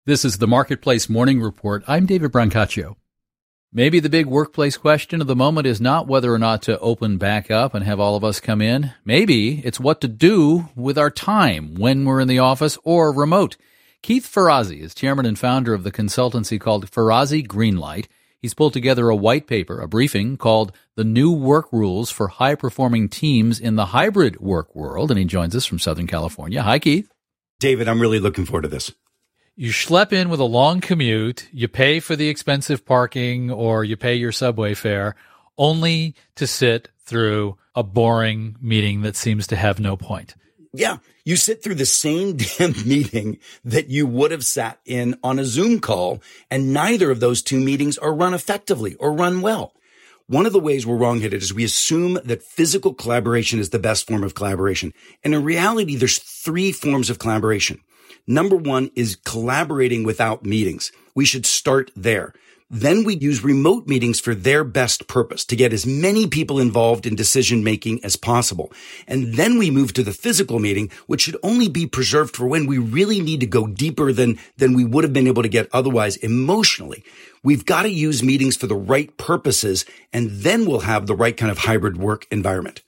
This is the Marketplace Morning Report. I'm David Brancaccio. Maybe the big workplace question of the moment is not whether or not to open back up and have all of us come in. Maybe it's what to do with our time when we're in the office or remote. Keith Ferrazzi is chairman and founder of the consultancy called Ferrazzi Greenlight. He's pulled together a white paper, a briefing called The New Work Rules for High-Performing Teams in the Hybrid Work World, and he joins us from Southern California. Hi, Keith. David, I'm really looking forward to this. You schlep in with a long commute, you pay for the expensive parking or you pay your subway fare, only to sit through a boring meeting that seems to have no point. Yeah, you sit through the same damn meeting that you would have sat in on a Zoom call, and neither of those two meetings are run effectively or run well. One of the ways we're wrong-headed is we assume that physical collaboration is the best form of collaboration. And in reality, there's three forms of collaboration. Number one is collaborating without meetings. We should start there. Then we use remote meetings for their best purpose, to get as many people involved in decision-making as possible. And then we move to the physical meeting, which should only be preserved for when we really need to go deeper than we would have been able to get otherwise emotionally. We've got to use meetings for the right purposes, and then we'll have the right kind of hybrid work environment.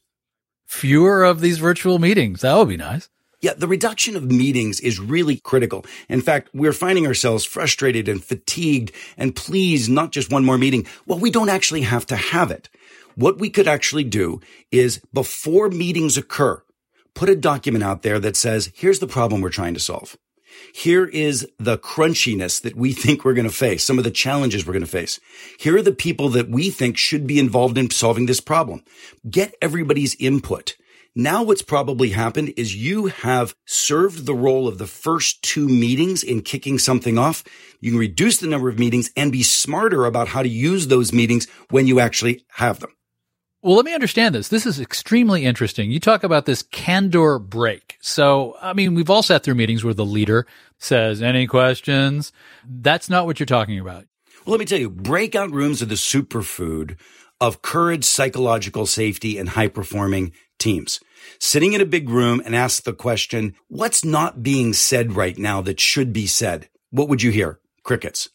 Fewer of these virtual meetings. That would be nice. Yeah, the reduction of meetings is really critical. In fact, we're finding ourselves frustrated and fatigued and please, not just one more meeting. Well, we don't actually have to have it. What we could actually do is before meetings occur, put a document out there that says, here's the problem we're trying to solve. Here is the crunchiness that we think we're going to face, some of the challenges we're going to face. Here are the people that we think should be involved in solving this problem. Get everybody's input. Now what's probably happened is you have served the role of the first two meetings in kicking something off. You can reduce the number of meetings and be smarter about how to use those meetings when you actually have them. Well, let me understand this. This is extremely interesting. You talk about this candor break. So, I mean, we've all sat through meetings where the leader says, any questions? That's not what you're talking about. Well, let me tell you, breakout rooms are the superfood of courage, psychological safety, and high-performing teams. Sitting in a big room and ask the question, what's not being said right now that should be said? What would you hear? Crickets.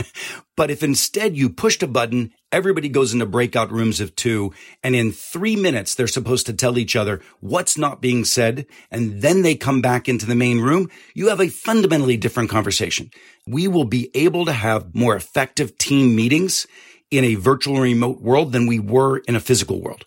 But if instead you pushed a button, everybody goes into breakout rooms of two, and in 3 minutes, they're supposed to tell each other what's not being said, and then they come back into the main room, you have a fundamentally different conversation. We will be able to have more effective team meetings in a virtual remote world than we were in a physical world.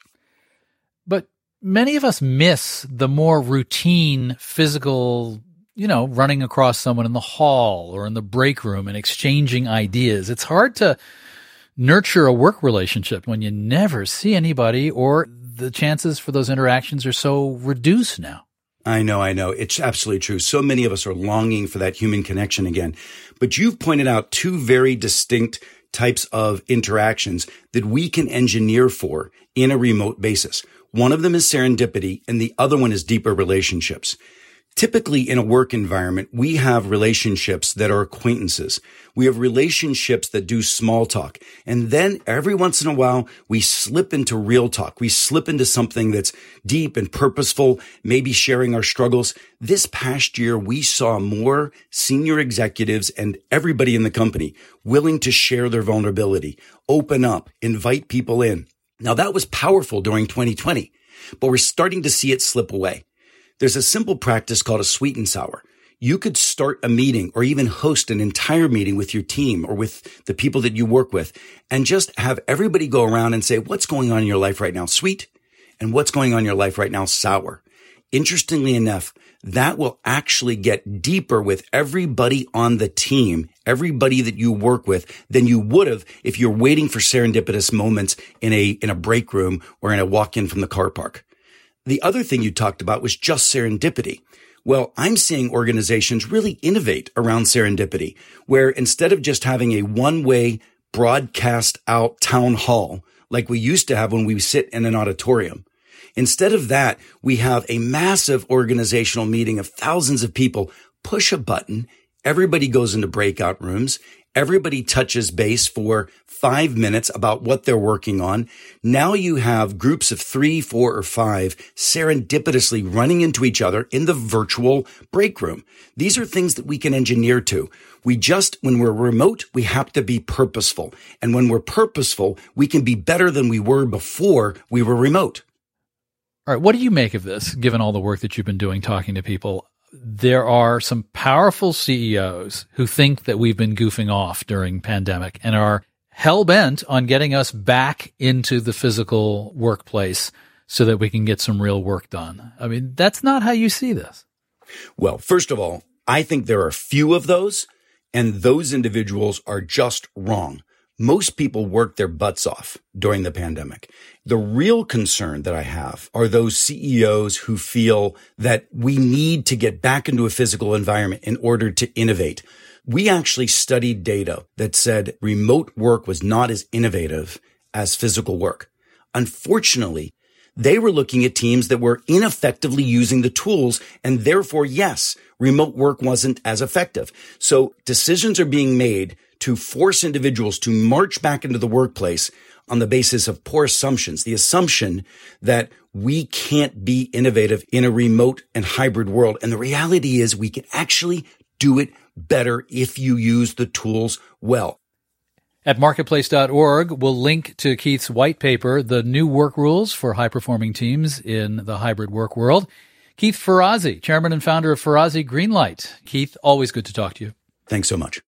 But many of us miss the more routine physical, running across someone in the hall or in the break room and exchanging ideas. It's hard to nurture a work relationship when you never see anybody or the chances for those interactions are so reduced now. I know. It's absolutely true. So many of us are longing for that human connection again. But you've pointed out two very distinct types of interactions that we can engineer for in a remote basis. One of them is serendipity, and the other one is deeper relationships. Typically in a work environment, we have relationships that are acquaintances. We have relationships that do small talk. And then every once in a while, we slip into real talk. We slip into something that's deep and purposeful, maybe sharing our struggles. This past year, we saw more senior executives and everybody in the company willing to share their vulnerability, open up, invite people in. Now, that was powerful during 2020, but we're starting to see it slip away. There's a simple practice called a sweet and sour. You could start a meeting or even host an entire meeting with your team or with the people that you work with and just have everybody go around and say, what's going on in your life right now, sweet? And what's going on in your life right now, sour? Interestingly enough, that will actually get deeper with everybody on the team, everybody that you work with, than you would have if you're waiting for serendipitous moments in a break room or in a walk-in from the car park. The other thing you talked about was just serendipity. Well, I'm seeing organizations really innovate around serendipity, where instead of just having a one-way broadcast out town hall like we used to have when we sit in an auditorium, instead of that, we have a massive organizational meeting of thousands of people, push a button, Everybody goes into breakout rooms. Everybody touches base for 5 minutes about what they're working on. Now you have groups of 3, 4, or 5 serendipitously running into each other in the virtual break room. These are things that we can engineer to. When we're remote, we have to be purposeful. And when we're purposeful, we can be better than we were before we were remote. All right. What do you make of this, given all the work that you've been doing talking to people? There are some powerful CEOs who think that we've been goofing off during pandemic and are hell-bent on getting us back into the physical workplace so that we can get some real work done. I mean, that's not how you see this. Well, first of all, I think there are few of those, and those individuals are just wrong. Most people worked their butts off during the pandemic. The real concern that I have are those CEOs who feel that we need to get back into a physical environment in order to innovate. We actually studied data that said remote work was not as innovative as physical work. Unfortunately, they were looking at teams that were ineffectively using the tools, and therefore, yes, remote work wasn't as effective. So decisions are being made to force individuals to march back into the workplace on the basis of poor assumptions, the assumption that we can't be innovative in a remote and hybrid world. And the reality is we can actually do it better if you use the tools well. At marketplace.org, we'll link to Keith's white paper, The New Work Rules for High-Performing Teams in the Hybrid Work World. Keith Ferrazzi, chairman and founder of Ferrazzi Greenlight. Keith, always good to talk to you. Thanks so much.